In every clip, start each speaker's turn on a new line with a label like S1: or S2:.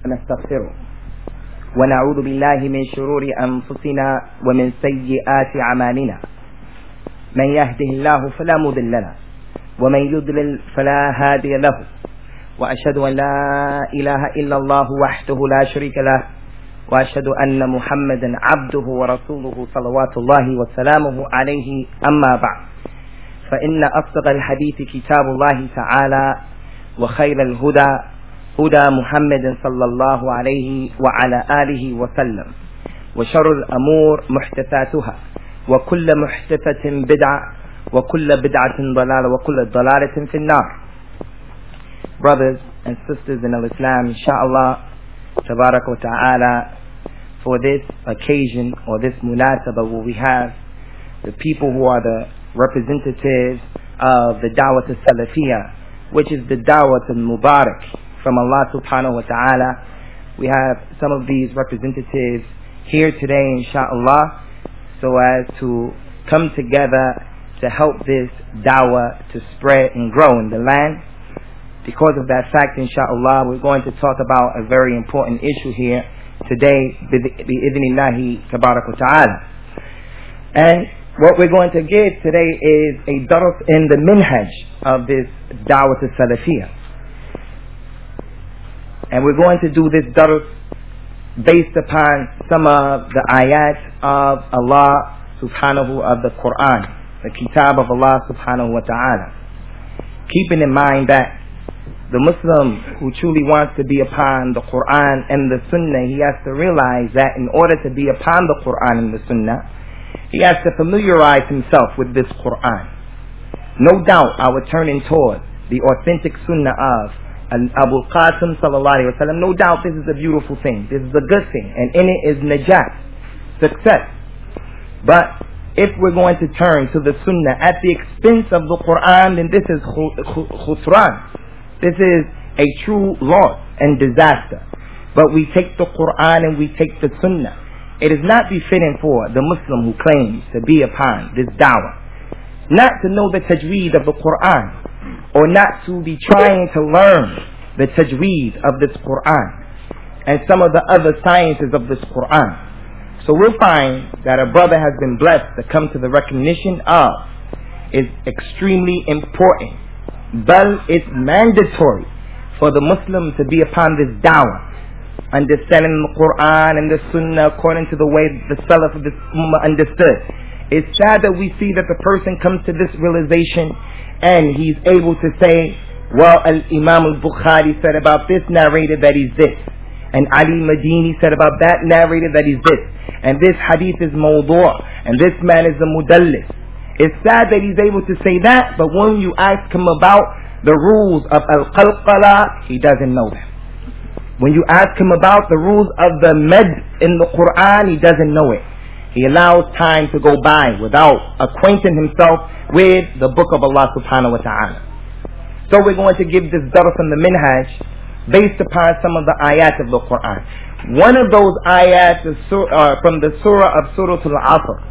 S1: ونستغفره ونعوذ بالله من شرور أنفسنا ومن سيئات أعمالنا من يهده الله فلا مضل له ومن يضلل فلا هادي له وأشهد أن لا إله إلا الله وحده لا شريك له وأشهد أن محمدا عبده ورسوله صلوات الله وسلامه عليه أما بعد فإن أصدق الحديث كتاب الله تعالى وخير الهدى هدى محمد صلى الله عليه وعلى آله وسلم وشر الأمور محدثاتها وكل محدثة بدعة وكل بدعة ضلالة وكل ضلالة في النار. Brothers and sisters in Islam, inshallah, tabarak wa ta'ala, for this occasion or this munasabah where we have the people who are the representatives of the Dawat al-Salafiyah, which is the Dawat al-Mubarak from Allah subhanahu wa ta'ala. We have some of these representatives here today, inshallah, so as to come together to help this dawah to spread and grow in the land. Because of that fact, inshallah, we're going to talk about a very important issue here today, bi-idhnillahi tabarak wa ta'ala. And what we're going to give today is a dars in the minhaj of this Dawat al-Salafiyah. And we're going to do this dars based upon some of the ayat of Allah subhanahu of the Quran, the kitab of Allah subhanahu wa ta'ala. Keeping in mind that the Muslim who truly wants to be upon the Quran and the Sunnah, he has to realize that in order to be upon the Quran and the Sunnah, he has to familiarize himself with this Quran. No doubt our turning toward the authentic Sunnah of Abu Qasim sallallahu alayhi wa sallam, no doubt this is a beautiful thing, this is a good thing, and in it is najat, success. But if we're going to turn to the Sunnah at the expense of the Quran, then this is khusran. This is a true loss and disaster. But we take the Quran and we take the Sunnah. It is not befitting for the Muslim who claims to be upon this dawah not to know the tajweed of the Quran, or not to be trying to learn the tajweed of this Quran and some of the other sciences of this Quran. So we'll find that a brother has been blessed to come to the recognition of is extremely important. But it's mandatory for the Muslim to be upon this dawah, understanding the Quran and the Sunnah according to the way the Salaf of this Ummah understood. It's sad that we see that the person comes to this realization and he's able to say, well, Imam al-Bukhari said about this narrated that he's this, and Ali Madini said about that narrated that he's this, and this hadith is mawdu', and this man is a mudallis. It's sad that he's able to say that, but when you ask him about the rules of al-qalqala, he doesn't know them. When you ask him about the rules of the med in the Quran, he doesn't know it. He allows time to go by without acquainting himself with the book of Allah subhanahu wa ta'ala. So we're going to give this dars from the minhaj based upon some of the ayat of the Quran. One of those ayat is from the surah of Surah Al-Asr.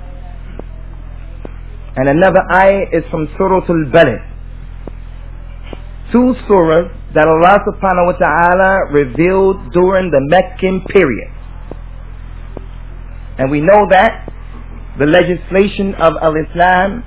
S1: And another ayat is from Surah Al-Balad. Two surahs that Allah subhanahu wa ta'ala revealed during the Meccan period. And we know that the legislation of Al-Islam,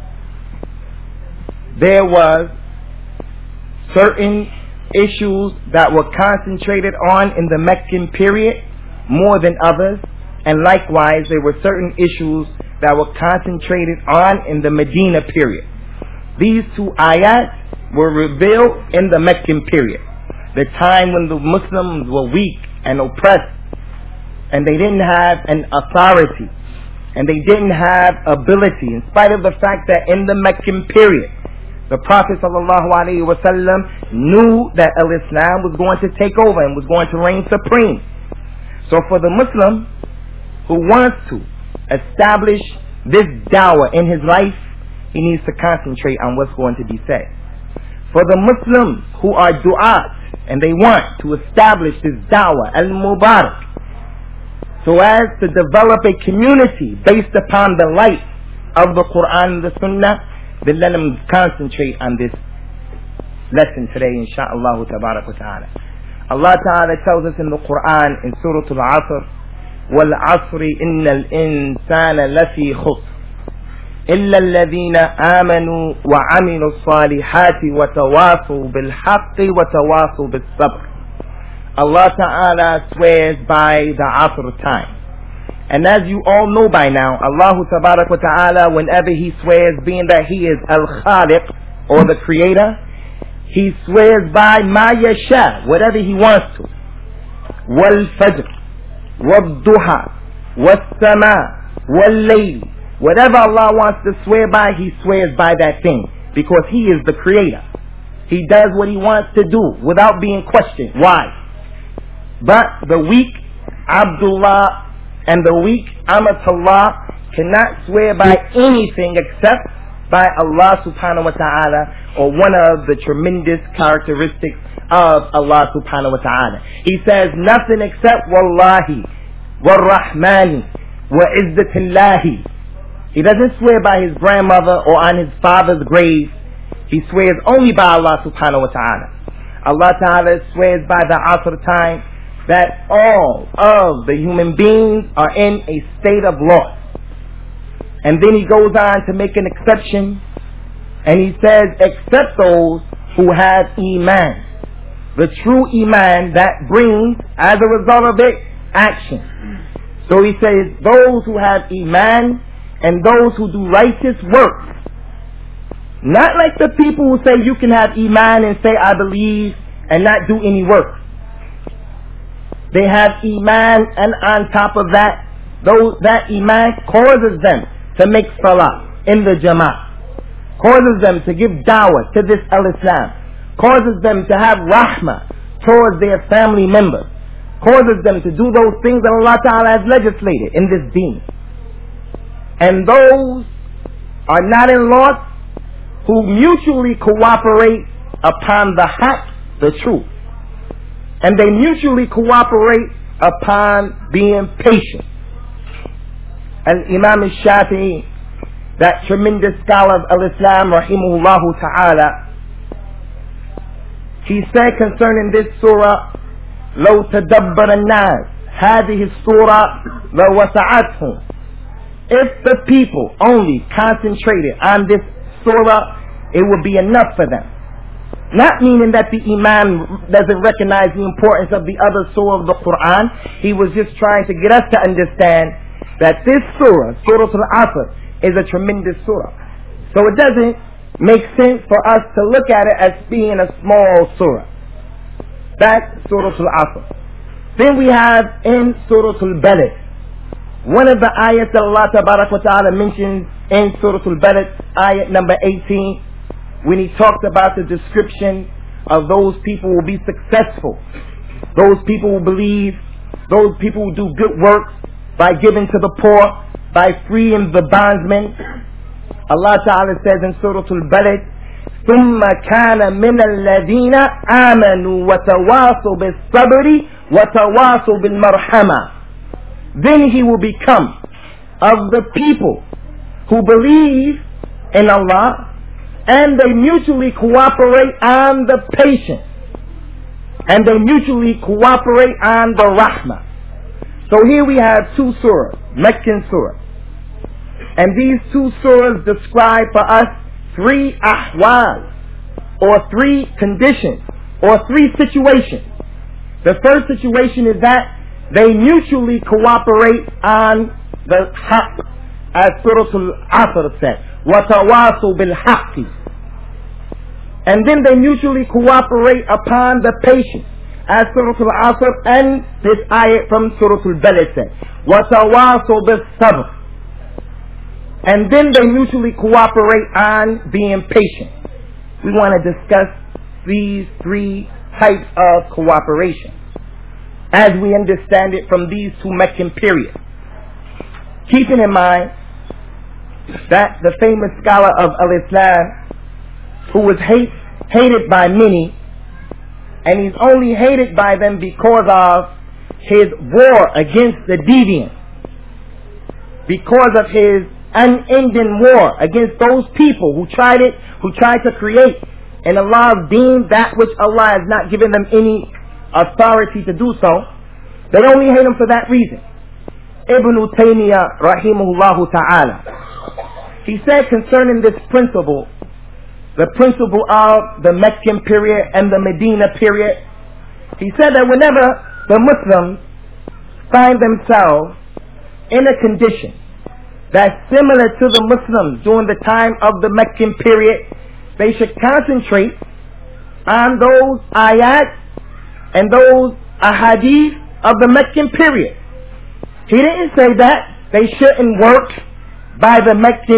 S1: there was certain issues that were concentrated on in the Meccan period more than others. And likewise, there were certain issues that were concentrated on in the Medina period. These two ayat were revealed in the Meccan period, the time when the Muslims were weak and oppressed, and they didn't have an authority, and they didn't have ability, in spite of the fact that in the Meccan period, the Prophet ﷺ knew that Al-Islam was going to take over and was going to reign supreme. So for the Muslim who wants to establish this dawah in his life, he needs to concentrate on what's going to be said. For the Muslims who are du'at and they want to establish this dawah al-mubarak, so as to develop a community based upon the light of the Quran and the Sunnah, then let them concentrate on this lesson today, insha'Allah tabarak wa ta'ala. Allah Ta'ala tells us in the Quran in Surah Al-Asr, وَالْعَصْرِ إِنَّ الْإِنسَانَ لَفِي خُسْرٍ إِلَّا الَّذِينَ آمَنُوا وَعَمِلُوا الصَّالِحَاتِ وَتَوَاصَوْا بِالْحَقِّ وَتَوَاصَوْا بِالصَّبْرِ. Allah Ta'ala swears by the Asr time. And as you all know by now, Allah Tabarak wa Ta'ala, whenever He swears, being that He is Al-Khaliq, or the Creator, He swears by Ma Yasha, whatever He wants to. Wal-Fajr, Wal-Duha, Wal-Sama, Wal-Layl. Whatever Allah wants to swear by, He swears by that thing. Because He is the Creator. He does what He wants to do without being questioned. Why? But the weak Abdullah and the weak Amatullah cannot swear by anything except by Allah subhanahu wa ta'ala, or one of the tremendous characteristics of Allah subhanahu wa ta'ala. He says nothing except Wallahi, Warrahmani, Wa Izzatillahi. He doesn't swear by his grandmother or on his father's grave. He swears only by Allah subhanahu wa ta'ala. Allah ta'ala swears by the Asr time that all of the human beings are in a state of loss. And then he goes on to make an exception, and he says, except those who have Iman. The true Iman that brings, as a result of it, action. So he says, those who have Iman and those who do righteous works. Not like the people who say you can have Iman and say I believe and not do any work. They have Iman, and on top of that, that Iman causes them to make salah in the Jama'ah, causes them to give dawah to this al-Islam, causes them to have rahmah towards their family members, causes them to do those things that Allah Ta'ala has legislated in this deen. And those are not in loss who mutually cooperate upon the haqq, the truth. And they mutually cooperate upon being patient. And Imam al-Shafi'i, that tremendous scholar of al-Islam, rahimahullahu ta'ala, he said concerning this surah, لو تدبر الناس هذه السورة لوسعتهم. If the people only concentrated on this surah, it would be enough for them. Not meaning that the Imam doesn't recognize the importance of the other surah of the Quran. He was just trying to get us to understand that this surah, Surah Al-Asr, is a tremendous surah. So it doesn't make sense for us to look at it as being a small surah. That's Surah Al-Asr. Then we have in Surah Al-Balad, one of the ayats that Allah Ta'ala mentions in Surah Al-Balad, ayat number 18, when He talks about the description of those people who will be successful, those people who believe, those people who do good works by giving to the poor, by freeing the bondsmen. Allah Ta'ala says in Surah Al-Balad, ثُمَّ كَانَ مِنَ الَّذِينَ آمَنُوا وَتَوَاصَوْا بِالصَّبْرِ وَتَوَاصَوْا بِالْمَرْحَمَةِ. Then he will become of the people who believe in Allah, and they mutually cooperate on the patience, and they mutually cooperate on the rahmah. So here we have two surahs, Meccan surahs. And these two surahs describe for us three ahwal, or three conditions, or three situations. The first situation is that they mutually cooperate on the haqq, as Surah Al-Asr said, وَتَوَاصُوا بِالْحَقِّ. And then they mutually cooperate upon the patience, as Surah Al-Asr and this ayat from Surah Al-Balad said, وَتَوَاصُوا بِالصَّبْرِ. And then they mutually cooperate on being patient. We want to discuss these three types of cooperation as we understand it from these two Meccan periods. Keeping in mind that the famous scholar of al-Islam, who was hated by many, and he's only hated by them because of his war against the deviant, because of his unending war against those people who tried to create in Allah's deen that which Allah has not given them any authority to do so. They only hate him for that reason. Ibn Taymiyyah rahimahullah ta'ala, he said concerning this principle, the principle of the Meccan period and the Medina period, he said that whenever the Muslims find themselves in a condition that's similar to the Muslims during the time of the Meccan period, they should concentrate on those ayat and those ahadith of the Meccan period. He didn't say that they shouldn't work by the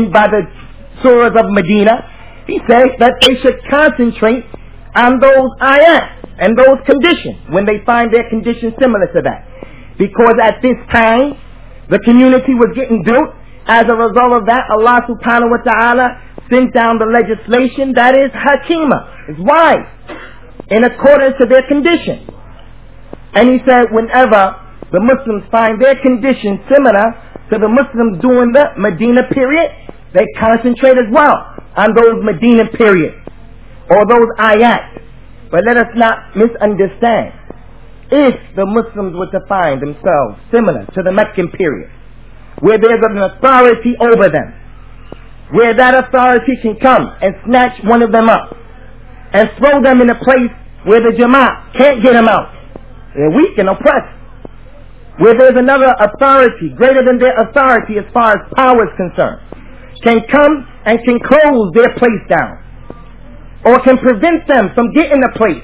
S1: surahs of Medina. He said that they should concentrate on those ayat and those conditions when they find their conditions similar to that. Because at this time, the community was getting built. As a result of that, Allah subhanahu wa ta'ala sent down the legislation that is hakima, is wise, in accordance to their condition. And he said whenever the Muslims find their condition similar to the Muslims during the Medina period, they concentrate as well on those Medina periods or those ayat. But let us not misunderstand. If the Muslims were to find themselves similar to the Meccan period, where there's an authority over them, where that authority can come and snatch one of them up and throw them in a place where the Jama'at can't get them out, they're weak and oppressed, where there's another authority greater than their authority as far as power is concerned, can come and can close their place down or can prevent them from getting a place.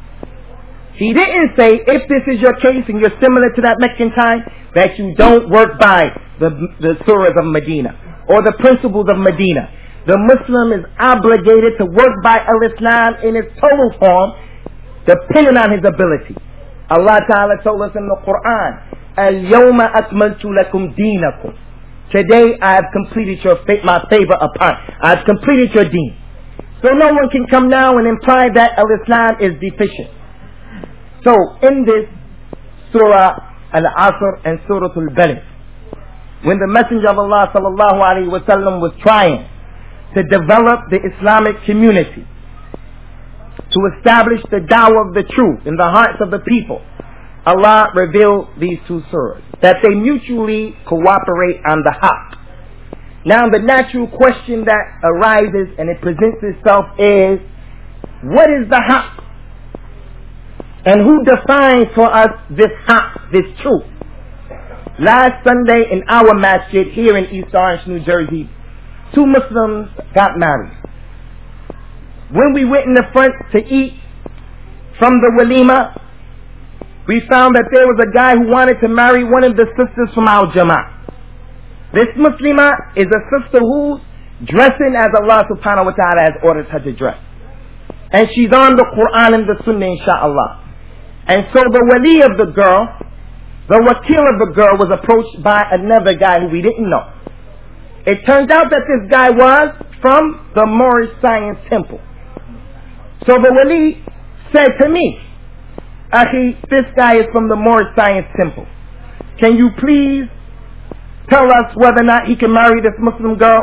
S1: He didn't say if this is your case and you're similar to that Meccan time that you don't work by the surahs of Medina or the principles of Medina. The Muslim is obligated to work by al-Islam in its total form, depending on his ability. Allah Ta'ala told us in the Quran, Al-Yawma Akmaltu Lakum Deenakum. Today I have completed my favor upon. I have completed your deen. So no one can come now and imply that al-Islam is deficient. So in this Surah Al-Asr and Surah Al-Balad, when the Messenger of Allah sallallahu alaihi wasallam was trying to develop the Islamic community, to establish the da'wah of the truth in the hearts of the people, Allah revealed these two surahs, that they mutually cooperate on the haqq. Now the natural question that arises and it presents itself is, what is the haqq? And who defines for us this haqq, this truth? Last Sunday in our masjid here in East Orange, New Jersey, 2 Muslims got married. When we went in the front to eat from the walima, we found that there was a guy who wanted to marry one of the sisters from our Jama'ah. This Muslimah is a sister who's dressing as Allah subhanahu wa ta'ala has ordered her to dress. And she's on the Quran and the Sunnah, inshaAllah. And so the wali of the girl, the wakil of the girl, was approached by another guy who we didn't know. It turned out that this guy was from the Moorish Science Temple. So the wali said to me, Akhi, this guy is from the Moorish Science Temple. Can you please tell us whether or not he can marry this Muslim girl?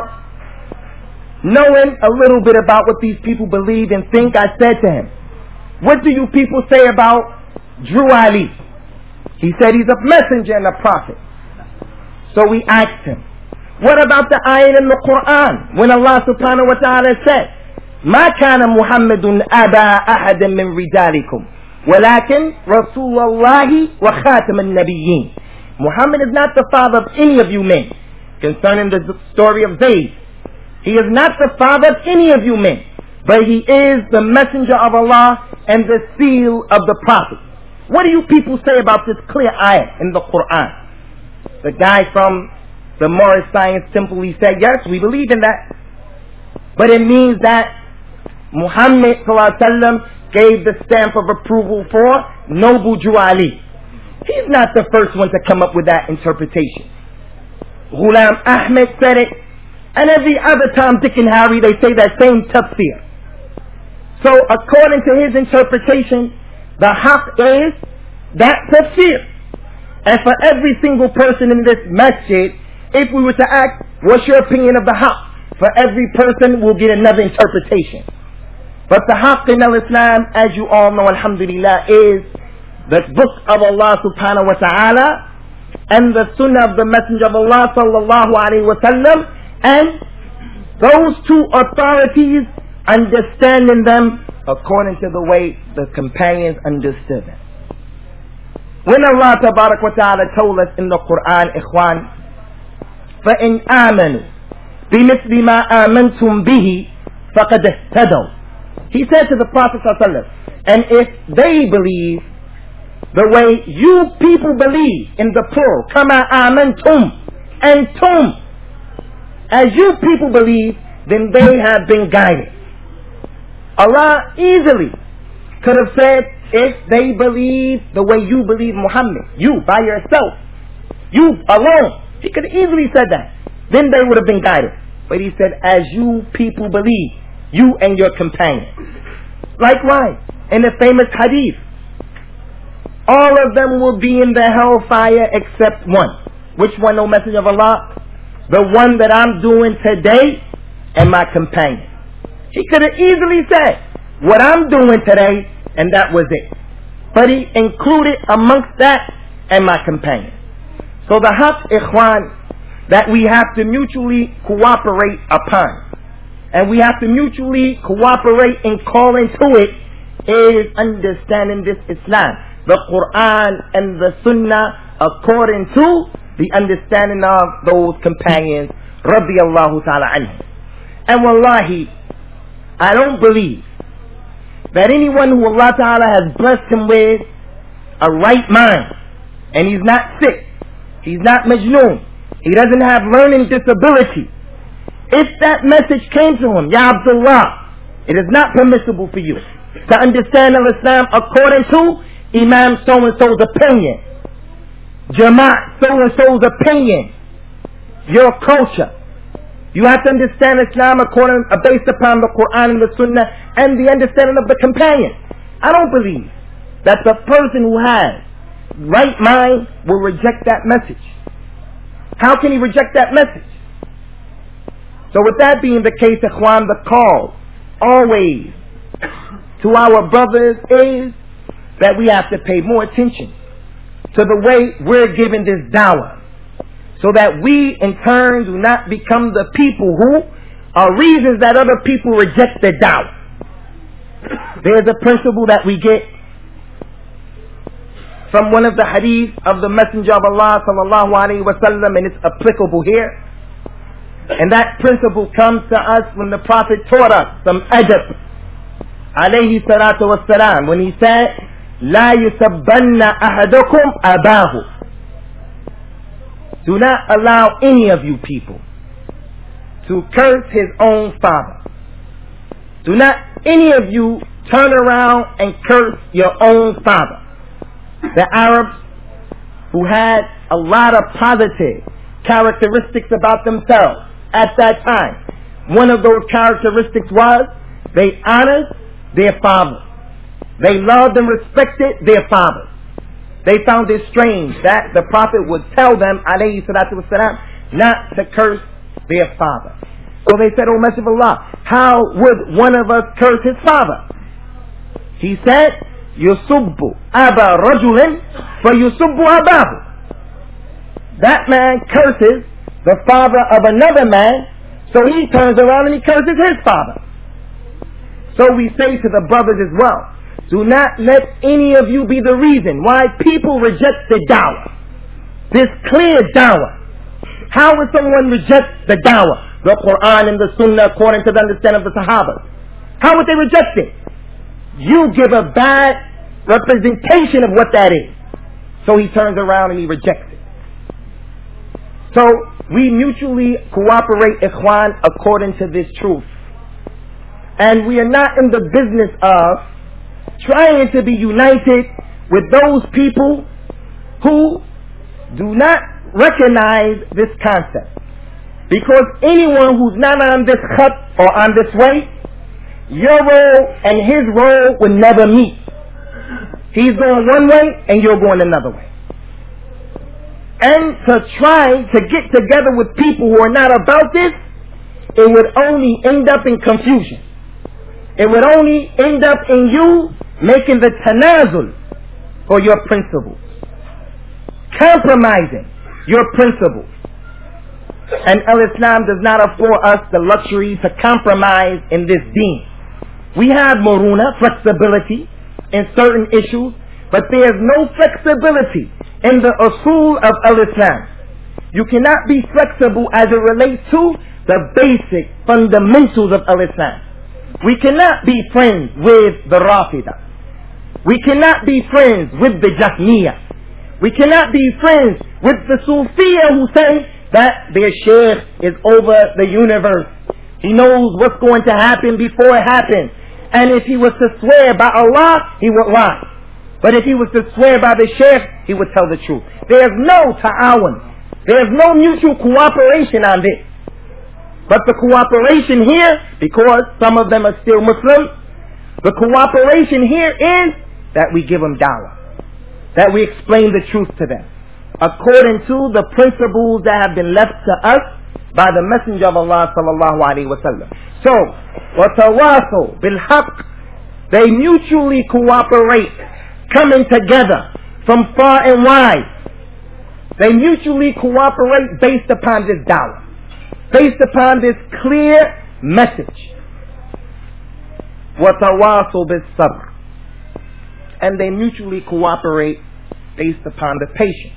S1: Knowing a little bit about what these people believe and think, I said to him, what do you people say about Drew Ali? He said he's a messenger and a prophet. So we asked him, what about the ayat in the Quran when Allah subhanahu wa ta'ala said, ما كان محمد أبا أحد من رجالكم ولكن رسول الله وخاتم النبيين. Muhammad is not the father of any of you men. Concerning the story of Zayd, he is not the father of any of you men, but he is the messenger of Allah and the seal of the prophet. What do you people say about this clear ayat in the Quran? The guy from the Moorish Science Temple, he said, yes, we believe in that. But it means that Muhammad sallallahu alaihi wasallam gave the stamp of approval for Noble Drew Ali. He's not the first one to come up with that interpretation. Ghulam Ahmed said it, and every other Tom, Dick, and Harry, they say that same tafsir. So according to his interpretation, the haqq is that tafsir. And for every single person in this masjid, if we were to ask, what's your opinion of the haqq? For every person, we'll get another interpretation. But the haqq in al-Islam, as you all know, alhamdulillah, is the book of Allah subhanahu wa ta'ala and the sunnah of the Messenger of Allah sallallahu alayhi wa sallam, and those two authorities understanding them according to the way the companions understood them. When Allah tabarak wa ta'ala told us in the Quran, ikhwan, فَإِنْ آمَنُوا بِمِثْلِ مَا آمَنْتُمْ بِهِ فَقَدْ اهْتَدَوْا. He said to the Prophet sallallahu alaihi wasallam, and if they believe the way you people believe, in the plural, kama amantum, and tum, as you people believe, then they have been guided. Allah easily could have said, if they believe the way you believe Muhammad, you by yourself, you alone, he could have easily said that. Then they would have been guided. But he said, as you people believe, you and your companions. Likewise, in the famous hadith, all of them will be in the hellfire except one. Which one, O Messenger of Allah? The one that I'm doing today and my companion. He could have easily said, what I'm doing today, and that was it. But he included amongst that and my companion. So the haqq, ikhwan, that we have to mutually cooperate upon, and we have to mutually cooperate in calling to it, is understanding this Islam, the Quran and the Sunnah, according to the understanding of those companions, radiyallahu ta'ala anhum. And wallahi, I don't believe that anyone who Allah ta'ala has blessed him with a right mind, and he's not sick, he's not majnoon, he doesn't have learning disability, if that message came to him, Ya Abdullah, it is not permissible for you to understand Islam according to Imam so-and-so's opinion, Jamaat so-and-so's opinion, your culture. You have to understand Islam based upon the Quran and the Sunnah and the understanding of the companion. I don't believe that the person who has right mind will reject that message. How can he reject that message? So with that being the case, ikhwan, the call always to our brothers is that we have to pay more attention to the way we're giving this dawah, so that we in turn do not become the people who are reasons that other people reject the dawah. There's a principle that we get from one of the hadith of the Messenger of Allah sallallahu alaihi wasallam, and it's applicable here. And that principle comes to us when the Prophet taught us some adab, alayhi salatu wassalam, when he said, La yusabbanna ahadukum abahu. Do not allow any of you people to curse his own father. Do not any of you turn around and curse your own father. The Arabs, who had a lot of positive characteristics about themselves at that time, one of those characteristics was they honored their father. They loved and respected their father. They found it strange that the Prophet would tell them, alayhi salatu wasalam, not to curse their father. So they said, O Messenger of Allah, how would one of us curse his father? He said, Yusubbu aba rajulin fa yusubbu abahu. That man curses the father of another man, so he turns around and he curses his father. So we say to the brothers as well, do not let any of you be the reason why people reject the dawah. This clear dawah. How would someone reject the dawah, the Quran and the Sunnah according to the understanding of the Sahaba? How would they reject it? You give a bad representation of what that is. So he turns around and he rejects it. So we mutually cooperate, ikhwan, according to this truth. And we are not in the business of trying to be united with those people who do not recognize this concept. Because anyone who's not on this khat or on this way, your role and his role will never meet. He's going one way and you're going another way. And to try to get together with people who are not about this, it would only end up in confusion. It would only end up in you making the tanazul for your principles. Compromising your principles. And Al-Islam does not afford us the luxury to compromise in this deen. We have muruna, flexibility, in certain issues, but there is no flexibility in the usul of Al-Islam. You cannot be flexible as it relates to the basic fundamentals of Al-Islam. We cannot be friends with the Rafida. We cannot be friends with the Jahmiyyah. We cannot be friends with the Sufiya who say that their Shaykh is over the universe. He knows what's going to happen before it happens. And if he was to swear by Allah, he would lie. But if he was to swear by the Shaykh, he would tell the truth. There's no ta'awun. There's no mutual cooperation on this. But the cooperation here, because some of them are still Muslims, the cooperation here is that we give them dawah. That we explain the truth to them, according to the principles that have been left to us by the Messenger of Allah sallallahu alaihi wasallam. So, وَتَوَاصَوْا بِالْحَقِّ, they mutually cooperate, coming together from far and wide. They mutually cooperate based upon this dawah, based upon this clear message. وَتَوَاصَوْا بِالصَّبْرِ, and they mutually cooperate based upon the patience.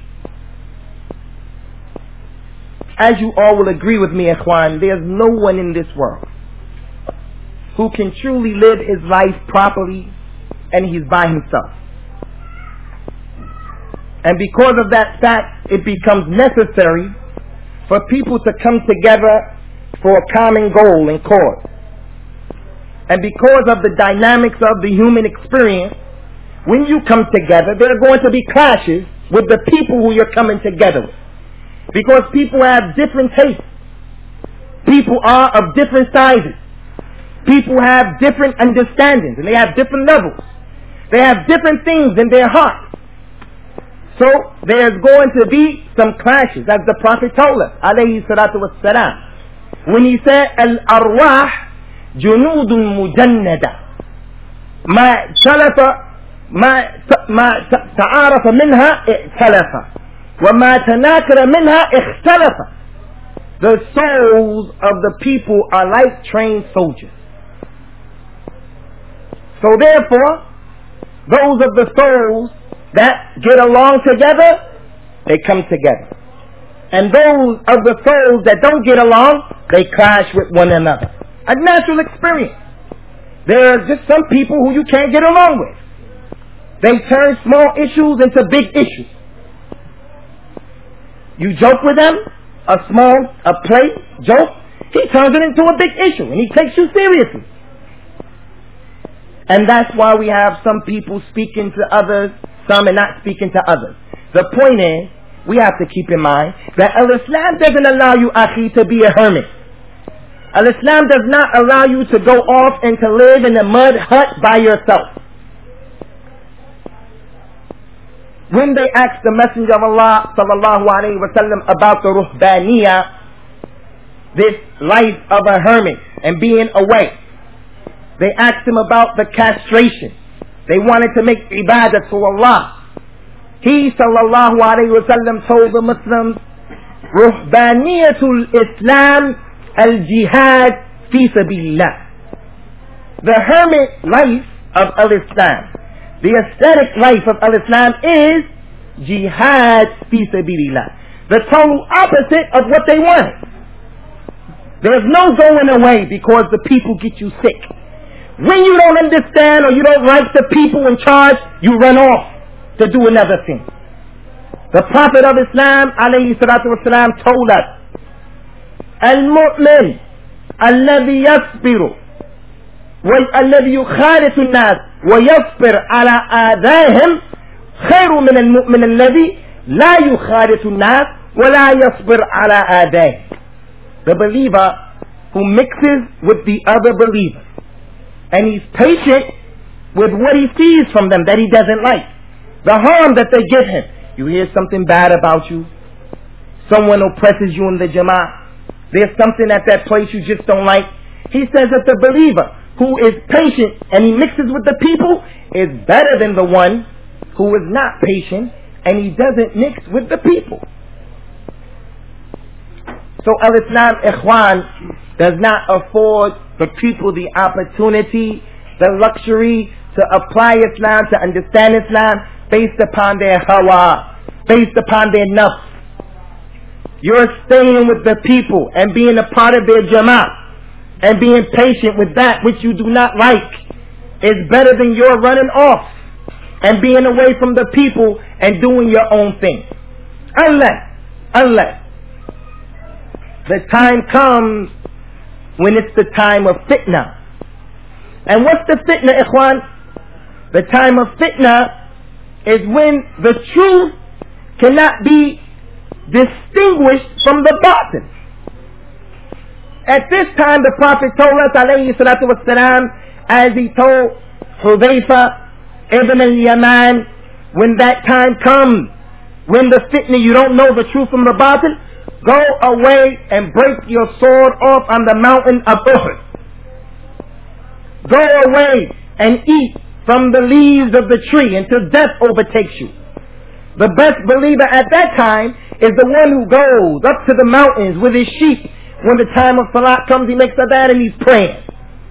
S1: As you all will agree with me, Ikhwan, there's no one in this world who can truly live his life properly and he's by himself. And because of that fact, it becomes necessary for people to come together for a common goal and cause. And because of the dynamics of the human experience, when you come together, there are going to be clashes with the people who you're coming together with. Because people have different tastes. People are of different sizes. People have different understandings and they have different levels. They have different things in their heart. So there's going to be some clashes, as the Prophet told us, alayhi salatu wassalam, when he said, Al-arwah junudun mujannada, ma shalafa ما تعارف منها ائتلف وما تناكر منها اختلف. The souls of the people are like trained soldiers. So therefore, those of the souls that get along together, they come together. And those of the souls that don't get along, they clash with one another. A natural experience. There are just some people who you can't get along with. They turn small issues into big issues. You joke with them, a play joke, he turns it into a big issue and he takes you seriously. And that's why we have some people speaking to others, some and not speaking to others. The point is, we have to keep in mind that Al-Islam doesn't allow you, akhi, to be a hermit. Al-Islam does not allow you to go off and to live in a mud hut by yourself. When they asked the Messenger of Allah sallallahu alaihi wasallam about the ruhbaniyah, this life of a hermit and being away, they asked him about the castration. They wanted to make ibadah to Allah. He sallallahu alaihi wasallam told the Muslims, ruhbaniyatul Islam al-jihad fi sabilillah. The hermit life of al-Islam, the aesthetic life of al-Islam is jihad fi sabilillah. The total opposite of what they wanted. There's no going away because the people get you sick. When you don't understand or you don't like the people in charge, you run off to do another thing. The Prophet of Islam alayhi salatu wasalam told us, al-mu'min alladhi yasbiru والذي يخالط الناس ويصبر على آذائهم خير من المؤمن الذي لا يخالط الناس ولا يصبر على آذائهم. The believer who mixes with the other believers and he's patient with what he sees from them that he doesn't like, the harm that they give him. You hear something bad about you, someone oppresses you in the jama'ah, there's something at that place you just don't like. He says that the believer who is patient and he mixes with the people is better than the one who is not patient and he doesn't mix with the people. So Al-Islam, Ikhwan, does not afford the people the opportunity, the luxury to apply Islam, to understand Islam based upon their hawa, based upon their nafs. You're staying with the people and being a part of their jama'ah and being patient with that which you do not like is better than your running off and being away from the people and doing your own thing. Unless the time comes when it's the time of fitna. And what's the fitna, ikhwan? The time of fitna is when the truth cannot be distinguished from the batil. At this time, the Prophet told us, alayhi salatu wassalam, as he told Hudhayfa ibn al-Yaman, when that time comes, when the fitna, you don't know the truth from the batil, go away and break your sword off on the mountain of Uhud. Go away and eat from the leaves of the tree until death overtakes you. The best believer at that time is the one who goes up to the mountains with his sheep. When the time of salat comes, he makes adhan and he's praying.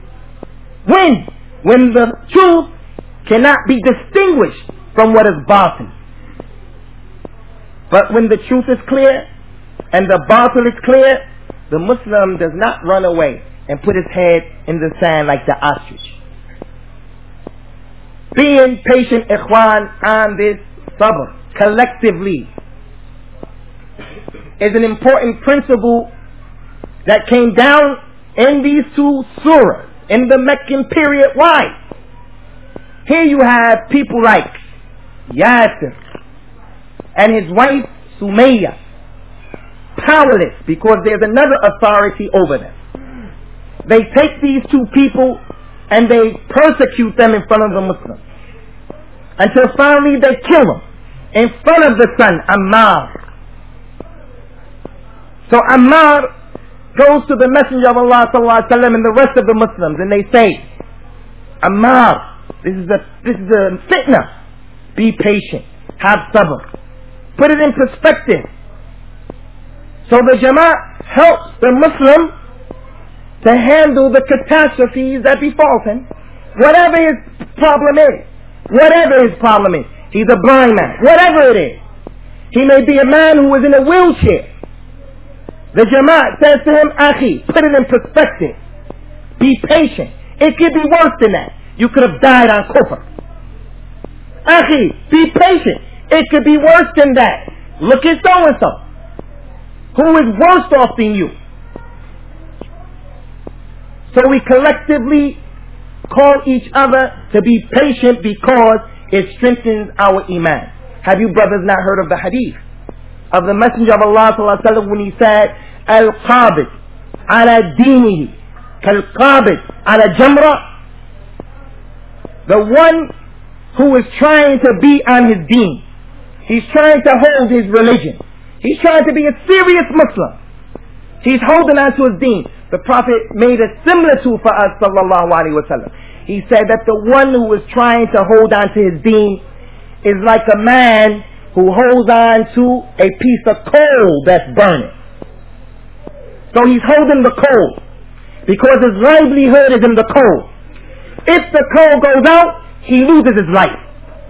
S1: When the truth cannot be distinguished from what is batil. But when the truth is clear and the batil is clear, the Muslim does not run away and put his head in the sand like the ostrich. Being patient, ikhwan, on this sabr collectively is an important principle that came down in these two surahs in the Meccan period. Why? Here you have people like Yasir and his wife Sumayya, powerless because there's another authority over them. They take these two people and they persecute them in front of the Muslims until finally they kill them in front of the son Ammar. So Ammar goes to the Messenger of Allah sallallahu alaihi wasallam and the rest of the Muslims, and they say, Ammar, this is a fitna. Be patient. Have sabr. Put it in perspective. So the Jama'ah helps the Muslim to handle the catastrophes that befall him. Whatever his problem is. He's a blind man. Whatever it is. He may be a man who is in a wheelchair. The Jama'at says to him, Akhi, put it in perspective. Be patient. It could be worse than that. You could have died on kufr. Akhi, be patient. It could be worse than that. Look at so-and-so, who is worse off than you. So we collectively call each other to be patient because it strengthens our iman. Have you brothers not heard of the hadith of the Messenger of Allah sallallahu alaihi wasallam when he said, Al-Qabid ala dinihi kal-Qabid ala jamra? The one who is trying to be on his deen, he's trying to hold his religion, he's trying to be a serious Muslim, he's holding on to his deen. The Prophet made a similar to for us sallallahu alaihi wasallam. He said that the one who is trying to hold on to his deen is like a man who holds on to a piece of coal that's burning. So he's holding the coal because his livelihood is in the coal. If the coal goes out, he loses his life.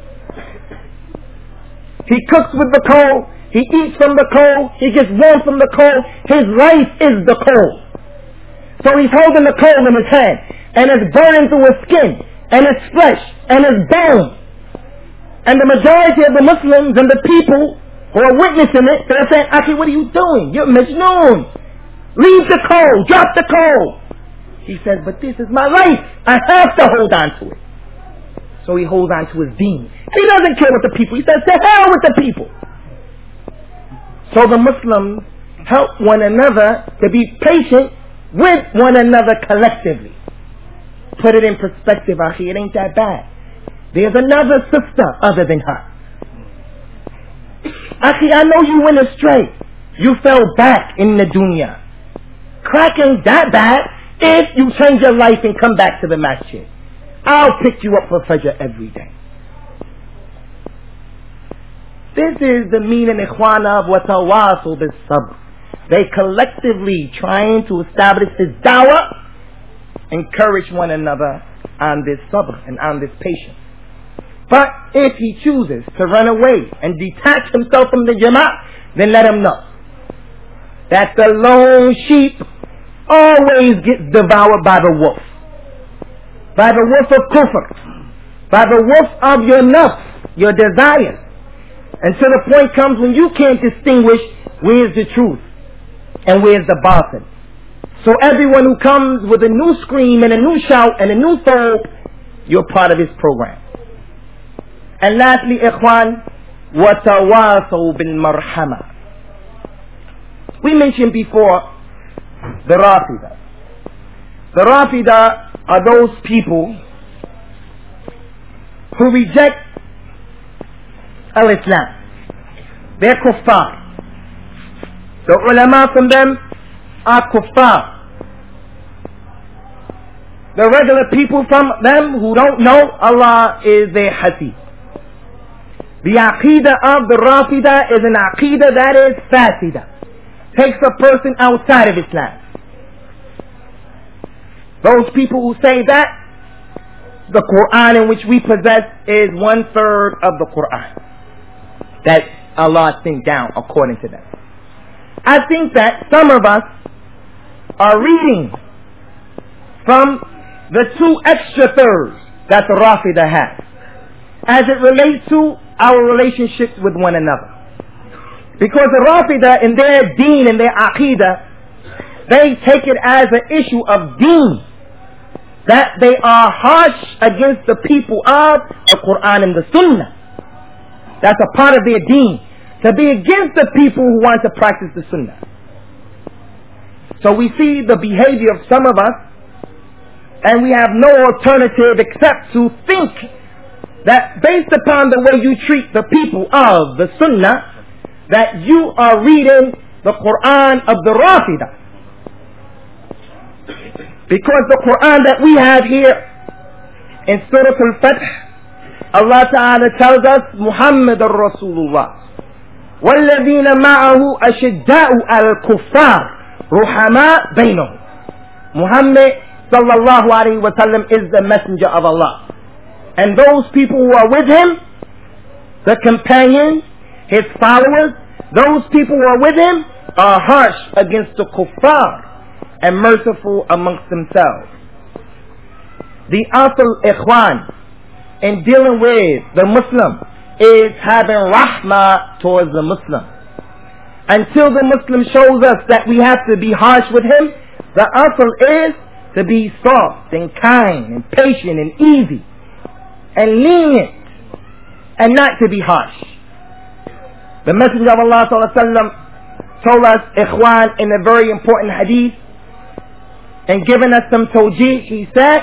S1: He cooks with the coal, he eats from the coal, he gets warm from the coal. His life is the coal. So he's holding the coal in his hand, and it's burning through his skin and his flesh and his bones. And the majority of the Muslims and the people who are witnessing it, they're saying, Akhi, what are you doing? You're Majnoon. Leave the coal. Drop the coal. He says, but this is my life. I have to hold on to it. So he holds on to his deen. He doesn't care what the people. He says, to hell with the people. So the Muslims help one another to be patient with one another collectively. Put it in perspective, Akhi. It ain't that bad. There's another sister other than her. Akhi, I know you went astray. You fell back in the dunya. Crack ain't that bad if you change your life and come back to the masjid. I'll pick you up for Fajr every day. This is the meaning, ikhwana, of watawasaw bis sabr. They collectively trying to establish this dawah, encourage one another on this sabr and on this patience. But if he chooses to run away and detach himself from the jama'ah, then let him know that the lone sheep always gets devoured by the wolf. By the wolf of kufr. By the wolf of your nafs, your desires. Until the point comes when you can't distinguish where's the truth and where's the batil. So everyone who comes with a new scream and a new shout and a new throw, you're part of his program. And lastly, ikhwan, وَتَوَاصَوْا بِالْمَرْحَمَةِ. We mentioned before the Rafida. The Rafida are those people who reject al-Islam. They're kuffar. The ulama from them are kuffar. The regular people from them who don't know Allah is their hasib. The aqidah of the Rafida is an aqidah that is fasida. Takes a person outside of Islam. Those people who say that the Quran in which we possess is 1/3 of the Quran that Allah sent down according to them. I think that some of us are reading from the 2 extra thirds that the Rafida has as it relates to our relationships with one another. Because the Rafida in their deen and their aqidah, they take it as an issue of deen, that they are harsh against the people of the Quran and the Sunnah. That's a part of their deen, to be against the people who want to practice the Sunnah. So we see the behavior of some of us, and we have no alternative except to think that based upon the way you treat the people of the Sunnah, that you are reading the Quran of the Rafida. Because the Quran that we have here in Surah Al-Fath, Allah Ta'ala tells us, Muhammad Rasulullah, وَالَّذِينَ مَعَهُ أَشِدَّاءُ الْكُفَّارِ رُحَمَاء بَيْنَهُمْ. Muhammad sallallahu alayhi wa sallam is the messenger of Allah. And those people who are with him, the companions, his followers, those people who are with him are harsh against the kuffar and merciful amongst themselves. The asl ikhwan in dealing with the Muslim is having rahmah towards the Muslim. Until the Muslim shows us that we have to be harsh with him, the asl is to be soft and kind and patient and easy and lenient and not to be harsh. The Messenger of Allah sallallahu alaihi wasallam told us, ikhwan, in a very important hadith, and given us some tawjih, he said,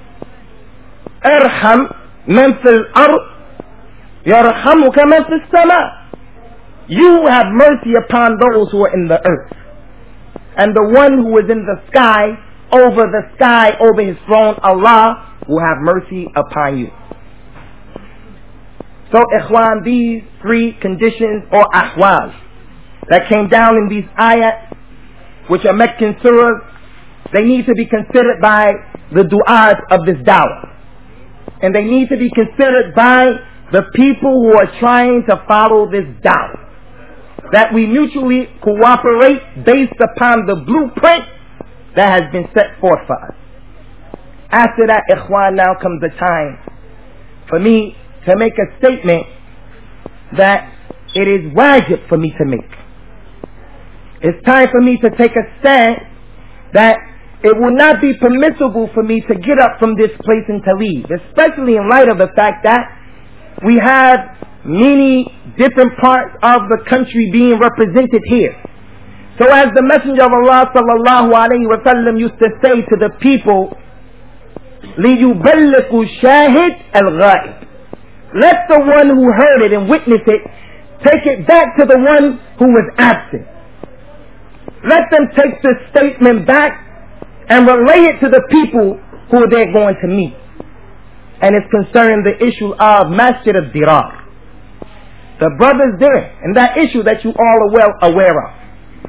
S1: Irham man fil ard yarhamuka man fis sama. You have mercy upon those who are in the earth, and the one who is in the sky, over his throne, Allah will have mercy upon you. So ikhwan, these 3 conditions or ahwal that came down in these ayat, which are Meccan surahs, they need to be considered by the du'as of this dawah. And they need to be considered by the people who are trying to follow this dawah. That we mutually cooperate based upon the blueprint that has been set forth for us. After that, ikhwan, now comes the time for me to make a statement that it is wajib for me to make. It's time for me to take a stand that it will not be permissible for me to get up from this place and to leave, especially in light of the fact that we have many different parts of the country being represented here. So as the Messenger of Allah sallallahu alayhi wa sallam used to say to the people, لِيُبَلِّقُ الشَّاهِدْ الْغَائِبِ. Let the one who heard it and witnessed it take it back to the one who was absent. Let them take this statement back and relay it to the people who they're going to meet. And it's concerning the issue of Masjid al-Dirar. The brothers there, and that issue that you all are well aware of.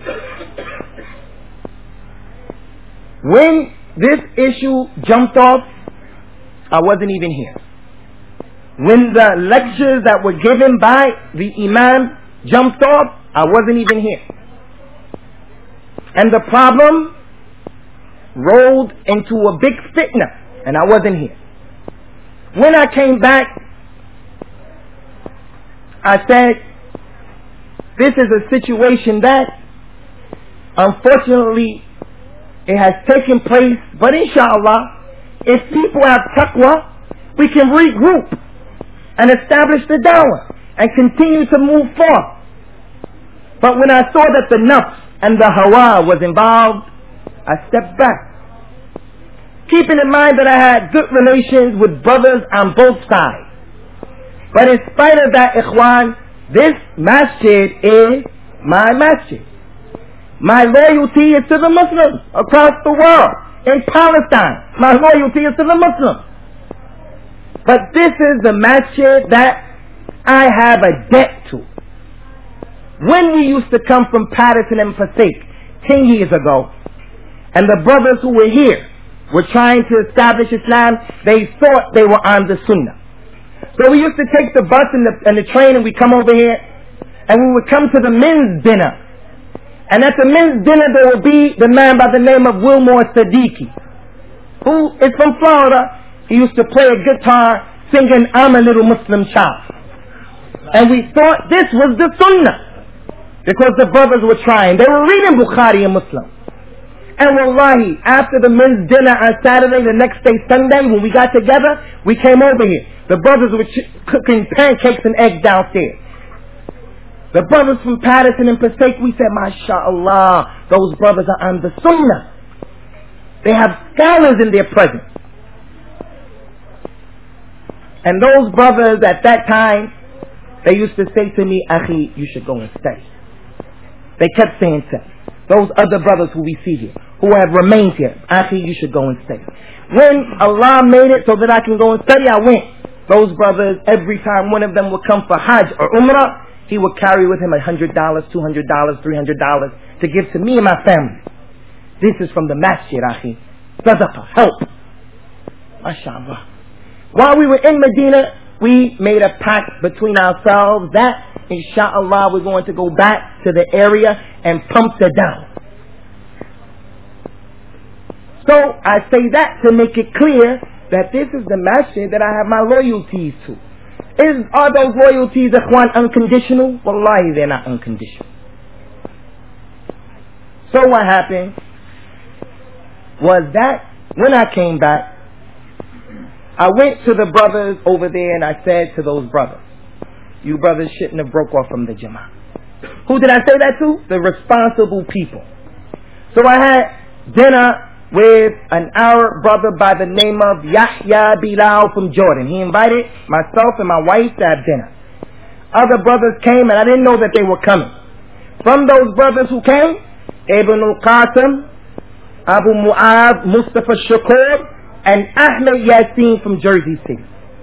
S1: When this issue jumped off, I wasn't even here. When the lectures that were given by the Imam jumped off, I wasn't even here. And the problem rolled into a big fitna, and I wasn't here. When I came back, I said, this is a situation that, unfortunately, it has taken place, but inshallah, if people have taqwa, we can regroup and establish the dawah and continue to move forward. But when I saw that the nafs and the hawa was involved, I stepped back. Keeping in mind that I had good relations with brothers on both sides. But in spite of that, ikhwan, this masjid is my masjid. My loyalty is to the Muslims across the world. In Palestine, my loyalty is to the Muslims. But this is the masjid that I have a debt to. When we used to come from Patterson and Passaic 10 years ago, and the brothers who were here were trying to establish Islam, they thought they were on the Sunnah. So we used to take the bus and the train, and we come over here, and we would come to the men's dinner. And at the men's dinner there would be the man by the name of Wilmore Siddiqui, who is from Florida. He used to play a guitar singing, "I'm a Little Muslim Child." And we thought this was the Sunnah, because the brothers were trying. They were reading Bukhari and Muslim. And wallahi, after the men's dinner on Saturday, the next day Sunday, when we got together, we came over here. The brothers were cooking pancakes and eggs downstairs. The brothers from Patterson and Passaic, we said, MashaAllah, those brothers are on the Sunnah. They have scholars in their presence. And those brothers at that time, they used to say to me, Akhi, you should go and study. They kept saying so. Those other brothers who we see here, who have remained here, Akhi, you should go and study. When Allah made it so that I can go and study, I went. Those brothers, every time one of them would come for Hajj or Umrah, he would carry with him $100, $200, $300 to give to me and my family. This is from the masjid, Akhi. Sadaqah, help. MashaAllah. While we were in Medina, we made a pact between ourselves that, inshaAllah, we're going to go back to the area and pump the dawah. So I say that to make it clear that this is the masjid that I have my loyalties to. Are those loyalties, ikhwan, unconditional? Wallahi, they're not unconditional. So what happened was that when I came back, I went to the brothers over there and I said to those brothers, you brothers shouldn't have broke off from the Jama'ah. Who did I say that to? The responsible people. So I had dinner with an Arab brother by the name of Yahya Bilal from Jordan. He invited myself and my wife to have dinner. Other brothers came and I didn't know that they were coming. From those brothers who came, Ibn al-Qasim, Abu Mu'adh, Mustafa Shakur, and Ahmed Yassin from Jersey City.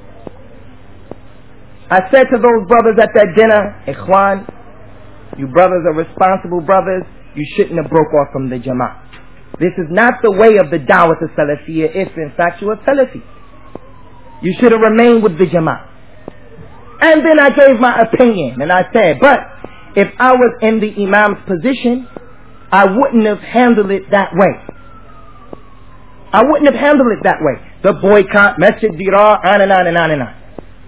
S1: I said to those brothers at that dinner, Ikhwan, you brothers are responsible brothers. You shouldn't have broke off from the Jama'ah. This is not the way of the Dawah to Salafiyya if in fact you are Salafi. You should have remained with the Jama'ah. And then I gave my opinion and I said, but if I was in the Imam's position, I wouldn't have handled it that way. I wouldn't have handled it that way. The boycott, Masjid Dirar, on and on and on and on.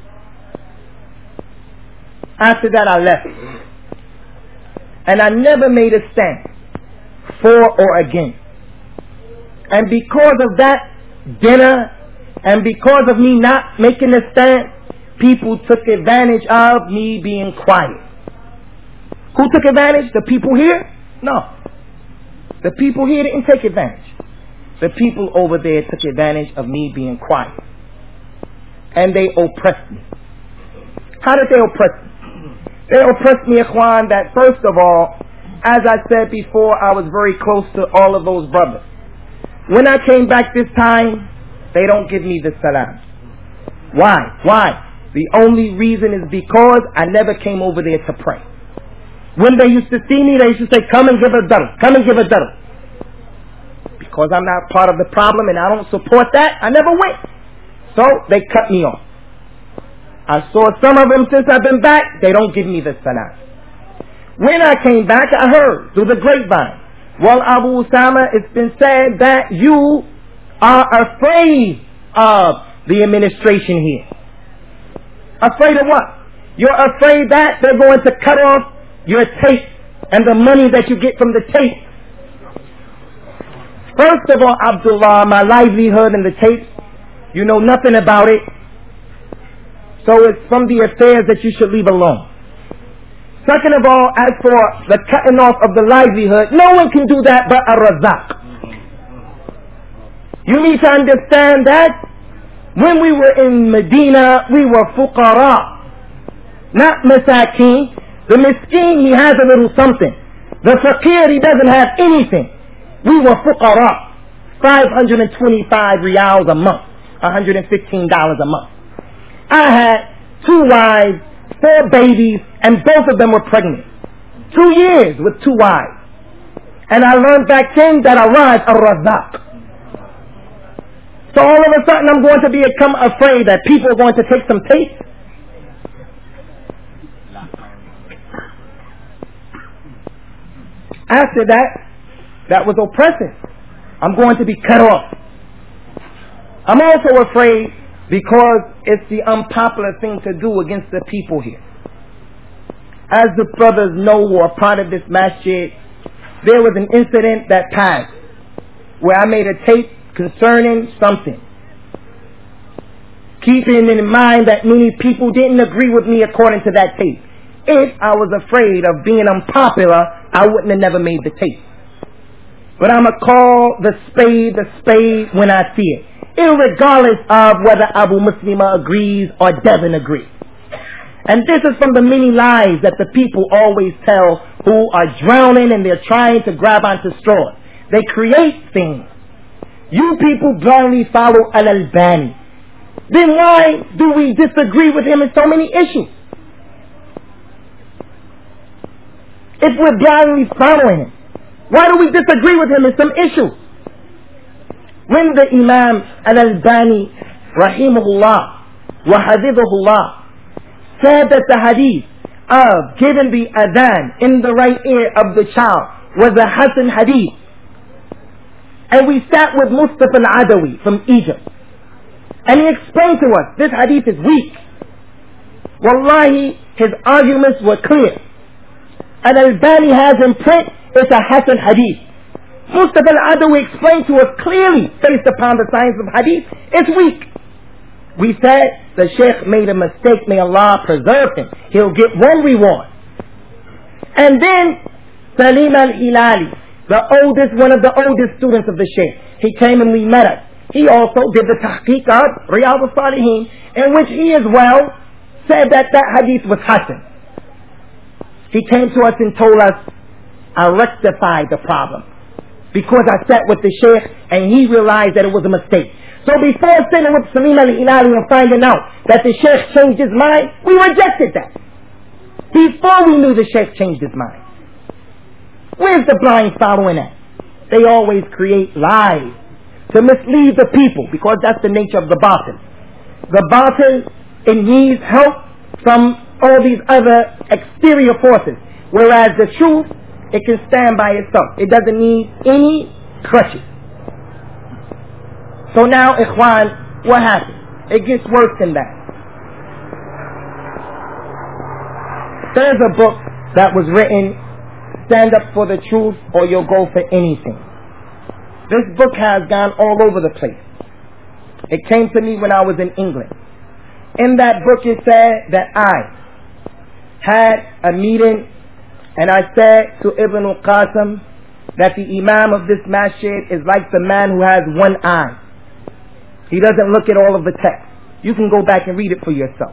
S1: After that I left. And I never made a stand for or against. And because of that dinner, and because of me not making a stand, people took advantage of me being quiet. Who took advantage? The people here? No. The people here didn't take advantage. The people over there took advantage of me being quiet. And they oppressed me. How did they oppress me? They oppressed me, Ikhwan, that first of all, as I said before, I was very close to all of those brothers. When I came back this time, they don't give me the salam. Why? Why? The only reason is because I never came over there to pray. When they used to see me, they used to say, come and give a dars, come and give a dars. Because I'm not part of the problem and I don't support that, I never went. So they cut me off. I saw some of them since I've been back, they don't give me the salat. When I came back, I heard through the grapevine, well, Abu Usama, it's been said that you are afraid of the administration here. Afraid of what? You're afraid that they're going to cut off your tape and the money that you get from the tape. First of all, Abdullah, my livelihood and the tape, you know nothing about it. So it's from the affairs that you should leave alone. Second of all, as for the cutting off of the livelihood, no one can do that but Ar-Razzaq. You need to understand that when we were in Medina, we were fuqara, not masakeen. The miskin, he has a little something. The faqir, he doesn't have anything. We were fuqara. 525 riyals a month. $115 a month. I had 2 wives, 4 babies, and both of them were pregnant. 2 years with 2 wives. And I learned back then that Allah is Ar-Razzaq. So all of a sudden I'm going to become afraid that people are going to take some taste. After that was oppressive. I'm going to be cut off. I'm also afraid because it's the unpopular thing to do against the people here. As the brothers know who are part of this masjid, there was an incident that passed where I made a tape concerning something, keeping in mind that many people didn't agree with me according to that tape. If I was afraid of being unpopular, I wouldn't have never made the tape. But I'm going to call the spade when I see it, irregardless of whether Abu Muslima agrees or doesn't agree. And this is from the many lies that the people always tell who are drowning and they're trying to grab onto straws. They create things. You people blindly follow Al-Albani. Then why do we disagree with him in so many issues? If we're blindly following him, why do we disagree with him in some issues? When the Imam Al-Albani, rahimahullah, wa hadithahullah, said that the hadith of giving the adhan in the right ear of the child was a Hasan hadith, and we sat with Mustafa al-Adawi from Egypt, and he explained to us, this hadith is weak. Wallahi, his arguments were clear. And Al-Albani has in print, it's a Hasan hadith. Mustafa al-Adawi explained to us clearly, based upon the science of hadith, it's weak. We said, the Sheikh made a mistake, may Allah preserve him. He'll get one reward. And then, Salim al-Hilali, one of the oldest students of the Sheikh, he came and we met us. He also did the tahqiq of Riyadh al-Salihin, in which he as well said that hadith was Hasan. He came to us and told us, I rectified the problem. Because I sat with the Sheikh and he realized that it was a mistake. So before sitting with Salim al-Hilali and finding out that the Sheikh changed his mind, we rejected that. Before we knew the Sheikh changed his mind. Where's the blind following that? They always create lies to mislead the people, because that's the nature of the batil. The batil, it needs help from all these other exterior forces, whereas the truth, it can stand by itself. It doesn't need any crutches. So now, Ikhwan, what happened? It gets worse than that. There's a book that was written, Stand Up for the Truth or You'll Go for Anything. This book has gone all over the place. It came to me when I was in England. In that book it said that I had a meeting and I said to Ibn al-Qasim that the Imam of this masjid is like the man who has one eye. He doesn't look at all of the text. You can go back and read it for yourself.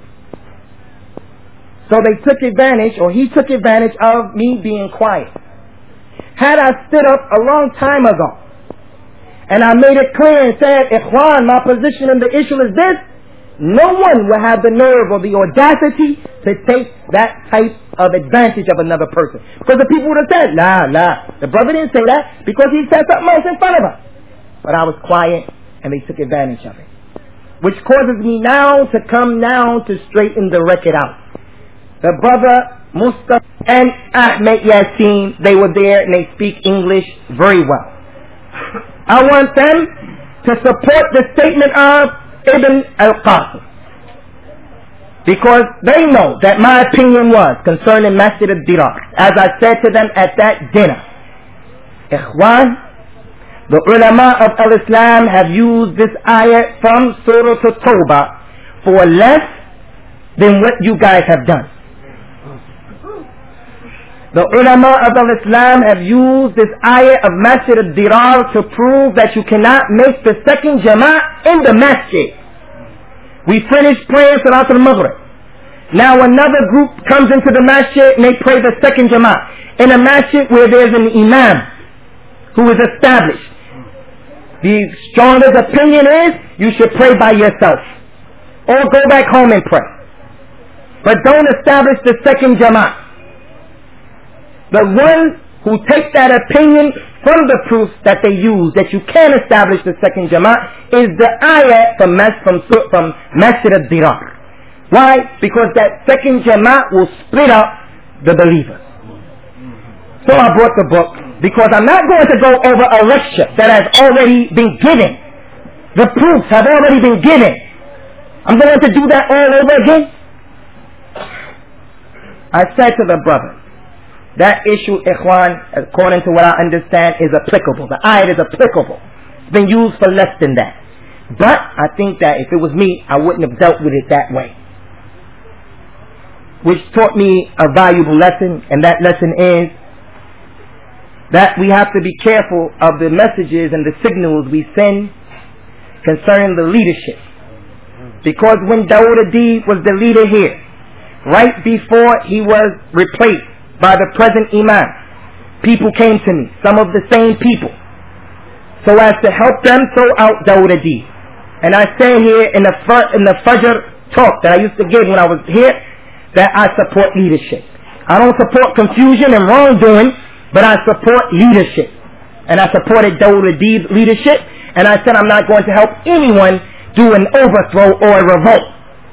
S1: So they took advantage, or he took advantage of me being quiet. Had I stood up a long time ago and I made it clear and said, Ikhwan, my position on the issue is this, no one will have the nerve or the audacity to take that type of advantage of another person. Because the people would have said, nah, the brother didn't say that because he said something else in front of us. But I was quiet and they took advantage of it. Which causes me now to come now to straighten the record out. The brother Mustafa and Ahmed Yassin, they were there and they speak English very well. I want them to support the statement of Ibn al-Qasim, because they know that my opinion was concerning Masjid al-Dirar, as I said to them at that dinner, Ikhwan, the ulama of al-Islam have used this ayah from Surah At-Tawbah for less than what you guys have done. The ulama of al-Islam have used this ayah of Masjid al-Dirar to prove that you cannot make the second jama'ah in the masjid. We finished praying Salat al-Maghrib. Now another group comes into the masjid and they pray the second jama'ah in a masjid where there's an imam who is established. The strongest opinion is you should pray by yourself or go back home and pray. But don't establish the second jama'ah. The one who take that opinion from the proofs that they use that you can establish the second jama'ah is the ayah from Masjid al-Dirar. Why? Because that second jama'ah will split up the believers. So I brought the book because I'm not going to go over a lecture that has already been given. The proofs have already been given. I'm going to do that all over again. I said to the brother, that issue, Ikhwan, according to what I understand, is applicable. The ayat is applicable. It's been used for less than that. But I think that if it was me, I wouldn't have dealt with it that way. Which taught me a valuable lesson, and that lesson is that we have to be careful of the messages and the signals we send concerning the leadership. Because when Dawood Adib was the leader here, right before he was replaced by the present imam, people came to me, some of the same people, so as to help them throw out Dawood Adib. And I say here in the Fajr talk that I used to give when I was here, that I support leadership. I don't support confusion and wrongdoing, but I support leadership. And I supported Dawood Adib's leadership, and I said I'm not going to help anyone do an overthrow or a revolt.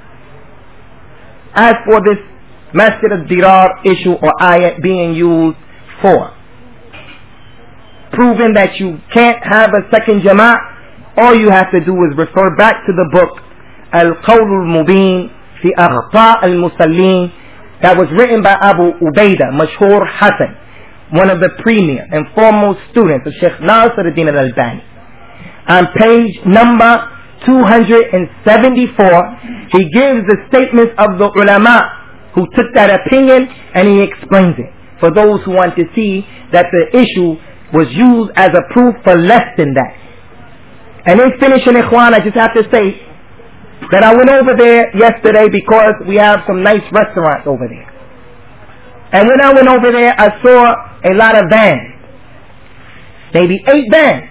S1: As for this Masjid al-Dirar issue or ayat being used for proving that you can't have a second jama'ah, all you have to do is refer back to the book Al-Qawl al-Mubin fi Akhta' al-Musallin that was written by Abu Ubaidah Mashhur Hassan, one of the premier and foremost students of Sheikh Nasiruddin al-Albani. On page number 274, he gives the statements of the ulama who took that opinion, and he explains it for those who want to see that the issue was used as a proof for less than that. And in finishing, Ikhwan, I just have to say that I went over there yesterday because we have some nice restaurants over there. And when I went over there, I saw a lot of vans, maybe 8 vans.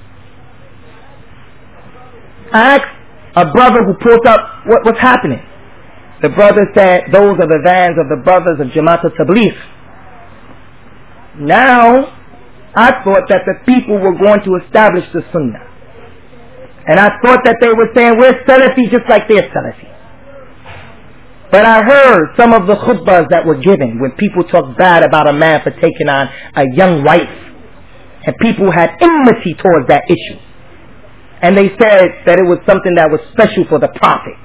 S1: I asked a brother who pulled up what's happening. The brother said, those are the vans of the brothers of Jamaat al-Tabligh. Now, I thought that the people were going to establish the Sunnah. And I thought that they were saying, we're Salafi just like they're Salafi. But I heard some of the khutbahs that were given when people talked bad about a man for taking on a young wife. And people had enmity towards that issue. And they said that it was something that was special for the Prophet.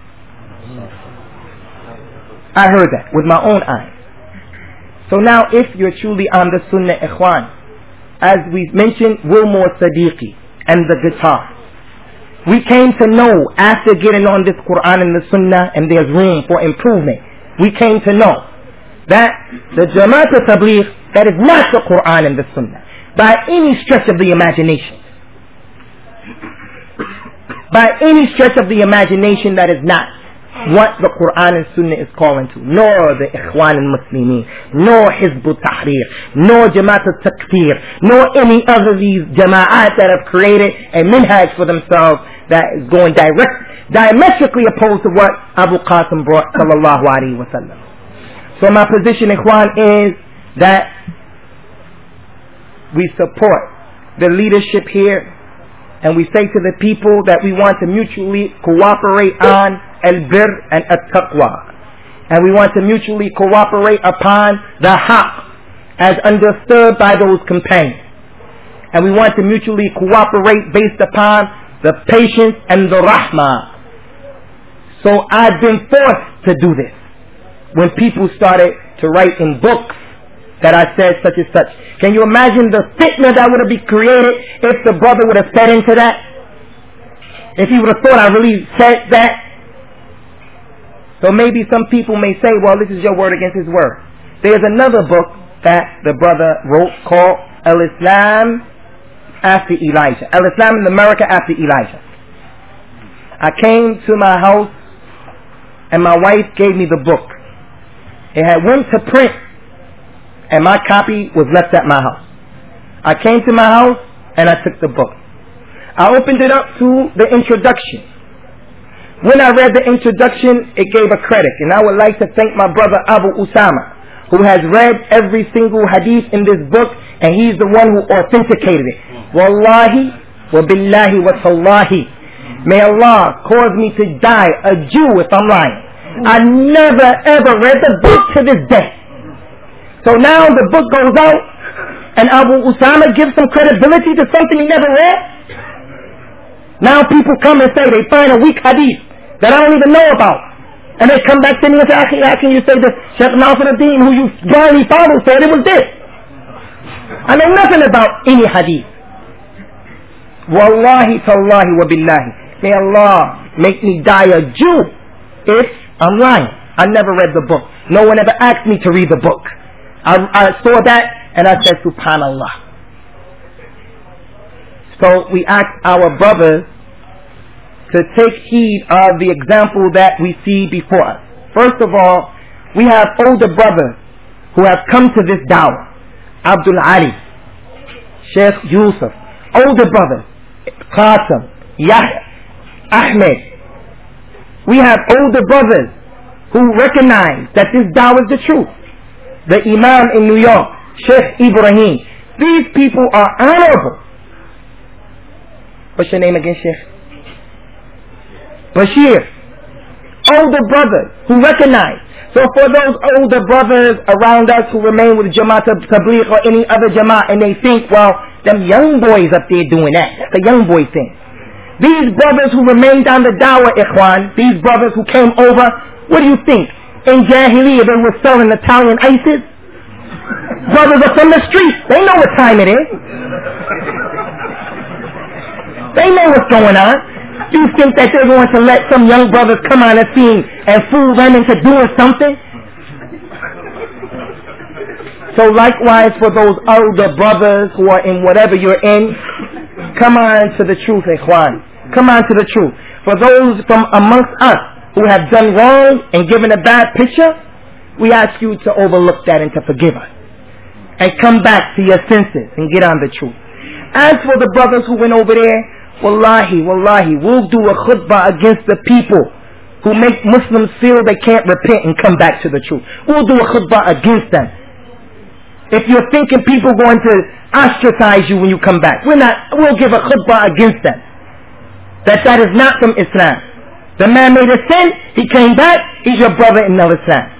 S1: I heard that with my own eyes. So now if you're truly on the Sunnah, Ikhwan, as we've mentioned, Wilmore Sadiqi and the guitar. We came to know after getting on this Quran and the Sunnah, and there's room for improvement. We came to know that the Jamaat al-Tabligh, that is not the Quran and the Sunnah by any stretch of the imagination. By any stretch of the imagination, that is not what the Quran and Sunnah is calling to, nor the Ikhwan al-Muslimin, nor Hizb al-Tahrir, nor Jamaat al-Takfir, nor any other of these Jama'at that have created a minhaj for themselves that is going direct diametrically opposed to what Abu Qasim brought, sallallahu alaihi wasallam. So my position, ikhwan, is that we support the leadership here, and we say to the people that we want to mutually cooperate on al-birr and at-taqwa, and we want to mutually cooperate upon the haqq as understood by those companions, and we want to mutually cooperate based upon the patience and the rahmah. So I've been forced to do this. When people started to write in books that I said such and such, can you imagine the fitna that would have been created if the brother would have fed into that? If he would have thought I really said that? So maybe some people may say, well, this is your word against his word. There's another book that the brother wrote called Al-Islam After Elijah. Al-Islam in America After Elijah. I came to my house and my wife gave me the book. It had went to print and my copy was left at my house. I came to my house and I took the book. I opened it up to the introduction. When I read the introduction, it gave a credit, and I would like to thank my brother Abu Usama, who has read every single hadith in this book, and he's the one who authenticated it. Wallahi, wa billahi, wa tallahi. May Allah cause me to die a Jew if I'm lying. I never ever read the book to this day. So now the book goes out, and Abu Usama gives some credibility to something he never read. Now people come and say they find a weak hadith that I don't even know about. And they come back to me and say, how can you say this? Shaykh Nasruddin, who you blindly follow, said it was this. I know nothing about any hadith. Wallahi, tallahi, wa billahi. May Allah make me die a Jew if I'm lying. I never read the book. No one ever asked me to read the book. I saw that and I said, subhanallah. So we ask our brothers to take heed of the example that we see before us. First of all, we have older brothers who have come to this dawah. Abdul Ali, Sheikh Yusuf, older brothers, Qasim, Yahya, Ahmed. We have older brothers who recognize that this dawah is the truth. The Imam in New York, Sheikh Ibrahim. These people are honorable. What's your name again, Sheikh? Bashir. Older brothers who recognize. So for those older brothers around us who remain with Jamaat Tabligh or any other Jamaat, and they think, well, them young boys up there doing that. That's a young boy thing. These brothers who remained on the dawah, ikhwan, these brothers who came over, what do you think? In Jahiliyyah they were selling Italian ices? Brothers are from the street. They know what time it is. They know what's going on. You think that they're going to let some young brothers come on the scene and fool them into doing something? So likewise for those older brothers who are in whatever you're in, come on to the truth, ikhwan. Come on to the truth. For those from amongst us who have done wrong and given a bad picture, we ask you to overlook that and to forgive us. And come back to your senses and get on the truth. As for the brothers who went over there, wallahi, we'll do a khutbah against the people who make Muslims feel they can't repent and come back to the truth. We'll do a khutbah against them. If you're thinking people are going to ostracize you when you come back, we'll give a khutbah against them. That is not from Islam. The man made a sin, he came back, he's your brother in Islam.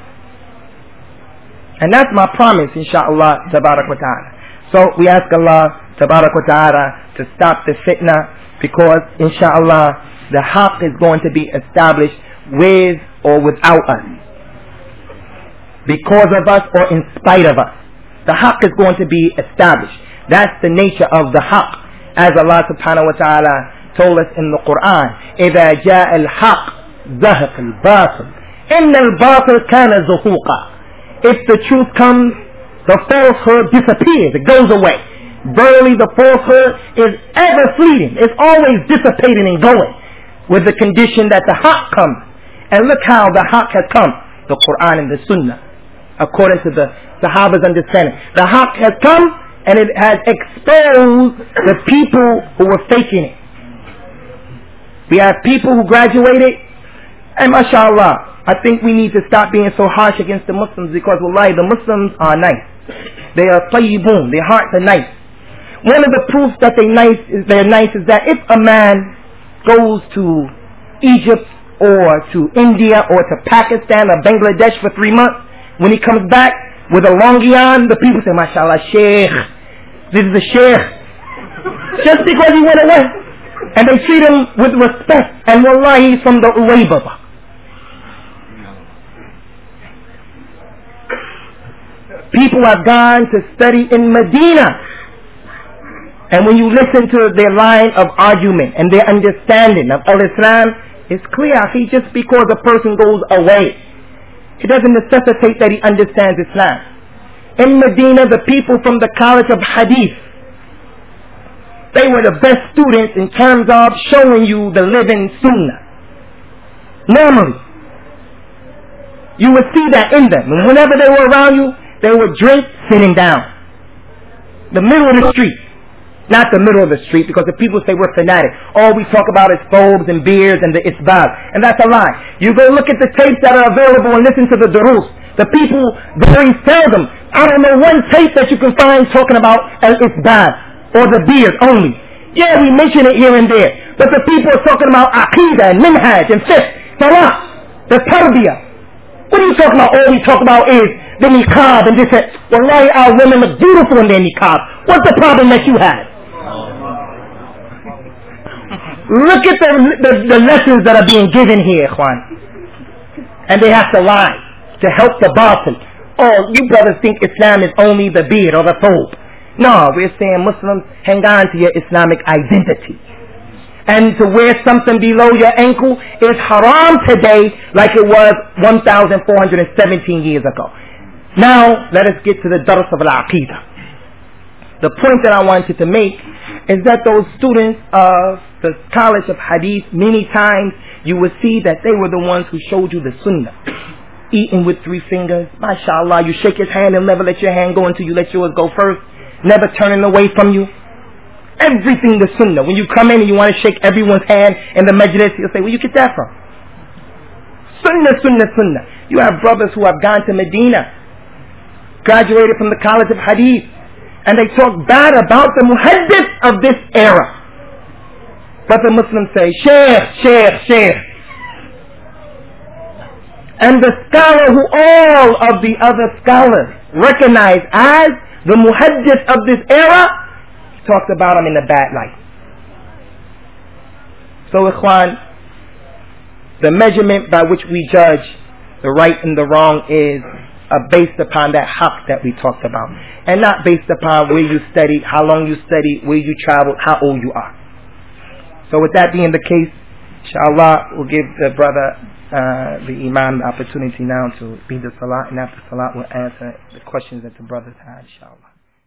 S1: And that's my promise, inshaAllah, tabarak wa ta'ala. So we ask Allah, tabarak wa ta'ala, to stop the fitna, because inshaAllah, the haqq is going to be established with or without us. Because of us or in spite of us. The haqq is going to be established. That's the nature of the haqq. As Allah subhanahu wa ta'ala told us in the Quran, إِذَا جَاءَ الْحَقِّ زَهَقَ الْبَاطِلِ إِنَّ الْبَاطِلَ كَانَ زَهُوقًا. If the truth comes, the falsehood disappears. It goes away. Verily, the falsehood is ever fleeting. It's always dissipating and going, with the condition that the haqq comes. And look how the haqq has come. The Quran and the Sunnah, according to the Sahaba's understanding. The haqq has come and it has exposed the people who were faking it. We have people who graduated, and mashallah, I think we need to stop being so harsh against the Muslims, because wallahi, the Muslims are nice. They are tayyibun, their hearts are nice. One of the proofs that they're nice is that if a man goes to Egypt or to India or to Pakistan or Bangladesh for 3 months, when he comes back with a longi on, the people say, mashallah, sheikh, this is a sheikh. Just because he went away. And they treat him with respect. And wallahi, he's from the Uwaybaba. People have gone to study in Medina. And when you listen to their line of argument and their understanding of Al-Islam, it's clear. Just because a person goes away, it doesn't necessitate that he understands Islam. In Medina, the people from the College of Hadith, they were the best students in terms of showing you the living Sunnah. Normally, you would see that in them. And whenever they were around you, they would drink sitting down. The middle of the street. Not the middle of the street, because the people say we're fanatics. All we talk about is phobes and beers and the isbab. And that's a lie. You go look at the tapes that are available and listen to the durus. The people very seldom. I don't know one tape that you can find talking about al-isbab or the beers only. Yeah, we mention it here and there. But the people are talking about aqidah and minhaj and fiqh, salah, the tarbiyah. What are you talking about? All we talk about is the niqab and this. Wallahi, our women look beautiful in their niqab. What's the problem that you have? Look at the lessons that are being given here, Ikhwan. And they have to lie to help the batil. Oh, you brothers think Islam is only the beard or the thobe. No, we're saying Muslims, hang on to your Islamic identity. And to wear something below your ankle is haram today like it was 1,417 years ago. Now, let us get to the dars of al-aqidah. The point that I wanted to make is that those students of the College of Hadith, many times you would see that they were the ones who showed you the Sunnah. Eating with 3 fingers, mashallah, you shake his hand and never let your hand go until you let yours go first. Never turning away from you. Everything the Sunnah. When you come in and you want to shake everyone's hand in the majlis, you'll say, where you get that from? Sunnah, Sunnah, Sunnah. You have brothers who have gone to Medina, graduated from the College of Hadith, and they talk bad about the muhaddith of this era. But the Muslims say, Sheikh, Sheikh, Sheikh. And the scholar who all of the other scholars recognize as the muhaddith of this era, talks about him in a bad light. So, Ikhwan, the measurement by which we judge the right and the wrong is based upon that haqq that we talked about, and not based upon where you studied, how long you studied, where you traveled, how old you are. So with that being the case, inshallah, we'll give the brother, the imam, the opportunity now to lead the salat, and after salat we'll answer the questions that the brothers had, inshallah.